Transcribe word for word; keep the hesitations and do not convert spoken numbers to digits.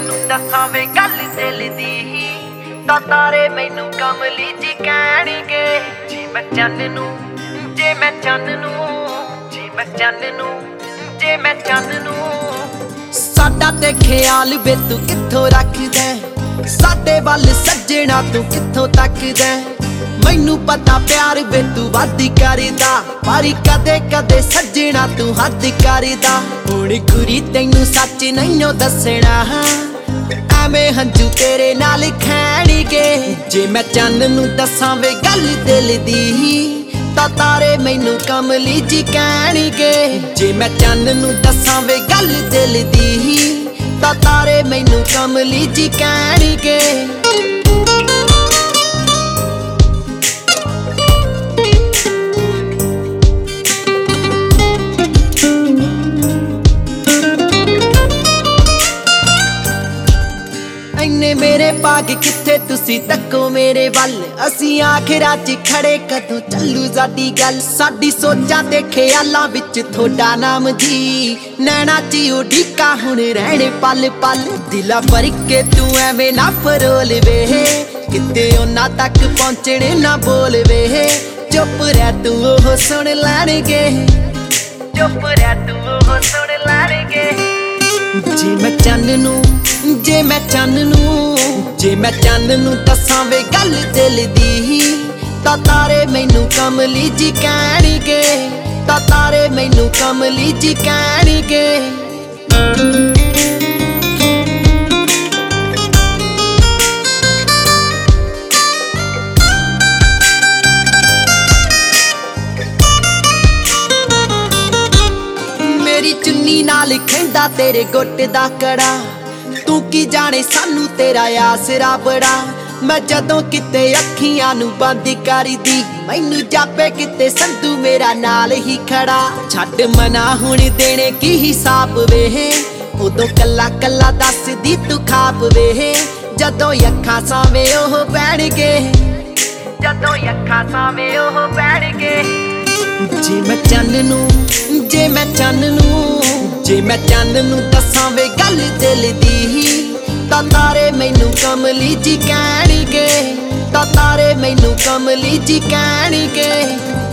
ਤੈनू दसां वे गल दिल दी तां तारे मैनू कमली जी कहणगे जी मैं चंन नू जे मैं चंन नू जी मैं चंन नू जे मैं चंन नू साडा ते ख्याल वे तू कित्थों रखदा साडे वल सज्जणा तू कित्थों तकदा मैनू पता प्यार वे तू वध करदा पर कदे कदे सज्जणा तू हद करदा हुण गुरी तैनू सच नहीं दसना एवें हंजू तेरे नाल खैणगे जे मैं चंन नू दसां वे गल दिल दी तां तारे मैनू कमली जी कहणगे जे मैं चंन नू दसां वे गल दिल दी तां तारे मैनू कमली जी कहणगे मेरे भाग किथे तुसी तको मेरे वल असी आखिरा च खड़े कदों चलू साडी गल साडी सोचां ते ख्यालां विच थोड़ा नाम जी नैना च उडीका हुण रहणे पल पल दिला भर के तू एवें ना फरोल वे किते उन्हां तक पहुंचणे ना बोल वे चुप रह तू ओह सुन लैणगे चुप रह तू ओह सुन लैणगे जे मैं चंन नू जे मैं चंन नू जे मैं चंन नू दसां वे गल दिल दी तां तारे मैनू कमली जी कहणगे तां तारे मैनू कमली जी कहणगे मेरी चुन्नी नाल खैंदा तेरे गुट दा कड़ा तू की जाने सानू तेरा आसरा बड़ा मैं जदों किते अखियां नू बंद कर दी मैनू जापे किते संधू मेरा नाल ही खड़ा छड्ड मना हुण देने की हिसाब वे उदों कल्ला कल्ला दस दी तू खाप वे जदों अखां सावे ओह बैणगे जदों अखां सावे ओह बैणगे जे मैं चंन नू जे मैं चंन नू जे मैं चंन नू दसां वे गल दिल दी तां तारे मैनू कमली जी कहणगे तां तारे मैनू कमली जी कहणगे।